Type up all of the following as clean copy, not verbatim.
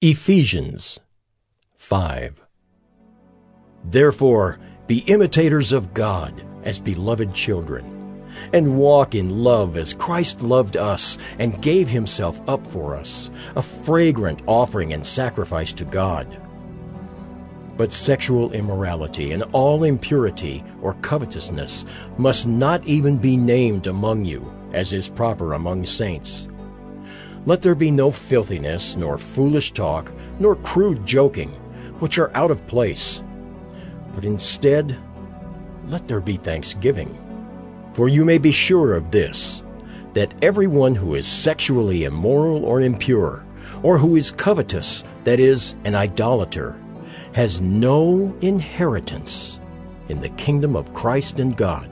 Ephesians 5. Therefore, be imitators of God as beloved children, and walk in love as Christ loved us and gave himself up for us, a fragrant offering and sacrifice to God. But sexual immorality and all impurity or covetousness must not even be named among you, as is proper among saints. Let there be no filthiness, nor foolish talk, nor crude joking, which are out of place. But instead, let there be thanksgiving. For you may be sure of this, that everyone who is sexually immoral or impure, or who is covetous, that is, an idolater, has no inheritance in the kingdom of Christ and God.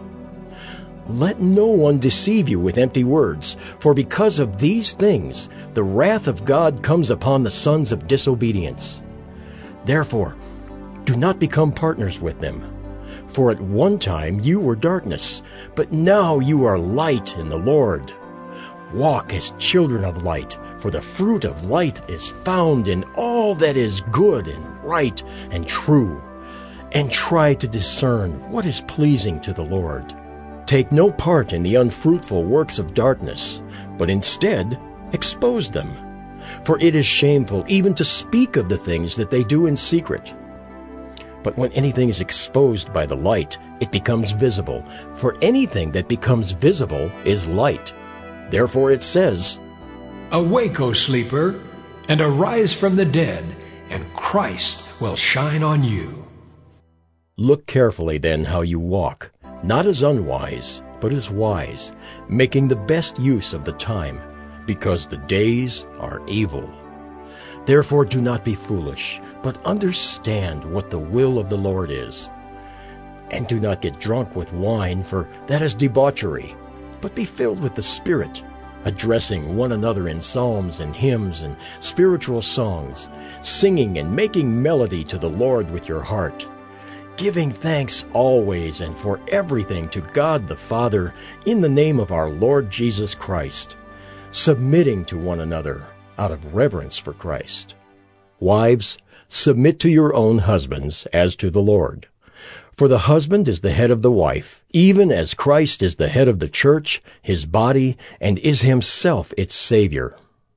Let no one deceive you with empty words, for because of these things the wrath of God comes upon the sons of disobedience. Therefore, do not become partners with them. For at one time you were darkness, but now you are light in the Lord. Walk as children of light, for the fruit of light is found in all that is good and right and true. And try to discern what is pleasing to the Lord. Take no part in the unfruitful works of darkness, but instead expose them. For it is shameful even to speak of the things that they do in secret. But when anything is exposed by the light, it becomes visible. For anything that becomes visible is light. Therefore it says, Awake, O sleeper, and arise from the dead, and Christ will shine on you. Look carefully then how you walk, not as unwise, but as wise, making the best use of the time, because the days are evil. Therefore do not be foolish, but understand what the will of the Lord is. And do not get drunk with wine, for that is debauchery, but be filled with the Spirit, addressing one another in psalms and hymns and spiritual songs, singing and making melody to the Lord with your heart, giving thanks always and for everything to God the Father in the name of our Lord Jesus Christ, submitting to one another out of reverence for Christ. Wives, submit to your own husbands as to the Lord. For the husband is the head of the wife, even as Christ is the head of the church, his body, and is himself its Savior.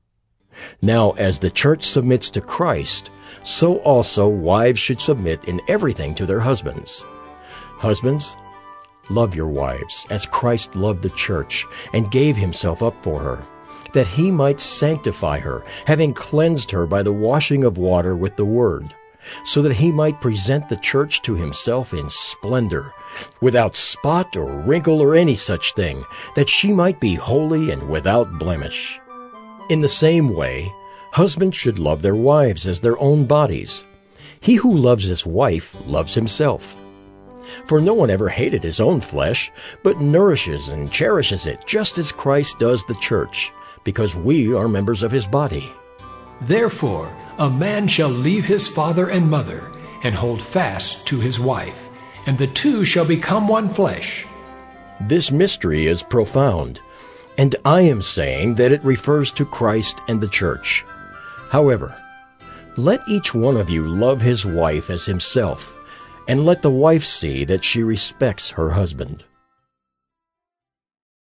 Now as the church submits to Christ, so also wives should submit in everything to their husbands. Husbands, love your wives as Christ loved the church and gave himself up for her, that he might sanctify her, having cleansed her by the washing of water with the word, so that he might present the church to himself in splendor, without spot or wrinkle or any such thing, that she might be holy and without blemish. In the same way, husbands should love their wives as their own bodies. He who loves his wife loves himself. For no one ever hated his own flesh, but nourishes and cherishes it, just as Christ does the church, because we are members of his body. Therefore, a man shall leave his father and mother, and hold fast to his wife, and the two shall become one flesh. This mystery is profound, and I am saying that it refers to Christ and the church. However, let each one of you love his wife as himself, and let the wife see that she respects her husband.